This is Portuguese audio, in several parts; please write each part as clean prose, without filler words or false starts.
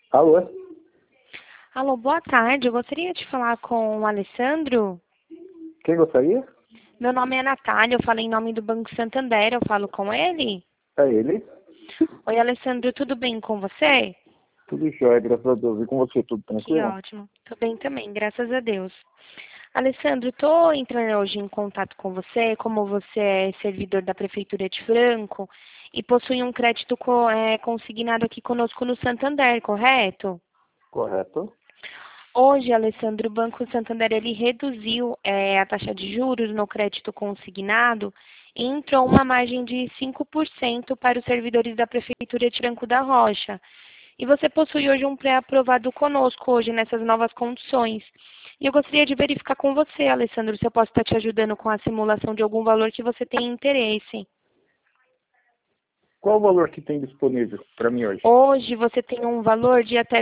Alô? Alô, boa tarde. Eu gostaria de falar com o Alessandro. Quem gostaria? Meu nome é Natália, eu falo em nome do Banco Santander, eu falo com ele. É ele? Oi, Alessandro, tudo bem com você? Tudo jóia, graças a Deus. E com você, tudo Que tranquilo? ótimo. Tô bem também, graças a Deus. Alessandro, estou entrando hoje em contato com você, como você é servidor da Prefeitura de Franco e possui um crédito consignado aqui conosco no Santander, correto? Correto. Hoje, Alessandro, o Banco Santander ele reduziu a taxa de juros no crédito consignado e entrou uma margem de 5% para os servidores da Prefeitura de Franco da Rocha. E você possui hoje um pré-aprovado conosco hoje nessas novas condições. E eu gostaria de verificar com você, Alessandro, se eu posso estar te ajudando com a simulação de algum valor que você tenha interesse. Qual o valor que tem disponível para mim hoje? Hoje você tem um valor de até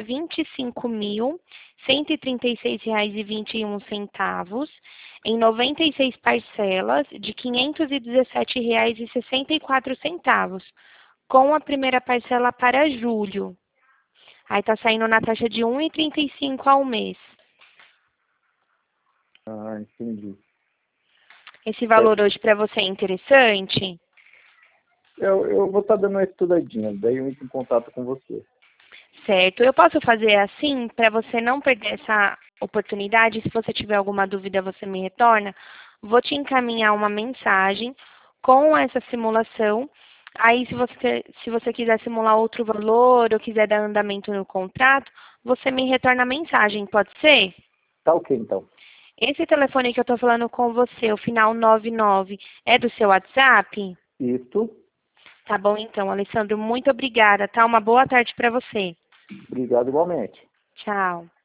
R$ 25.136,21 em 96 parcelas de R$ 517,64, com a primeira parcela para julho. Aí está saindo na taxa de 1,35 ao mês. Ah, entendi. Esse É, valor hoje para você é interessante? eu vou estar dando uma estudadinha, daí eu entro em contato com você. Certo. Eu posso fazer assim para você não perder essa oportunidade. Se você tiver alguma dúvida, você me retorna. Vou te encaminhar uma mensagem com essa simulação. Aí, se você quiser simular outro valor ou quiser dar andamento no contrato, você me retorna a mensagem, pode ser? Tá ok, então. Esse telefone que eu estou falando com você, o final 99, é do seu WhatsApp? Isso. Tá bom, então, Alessandro, muito obrigada, tá? Uma boa tarde para você. Obrigado igualmente. Tchau.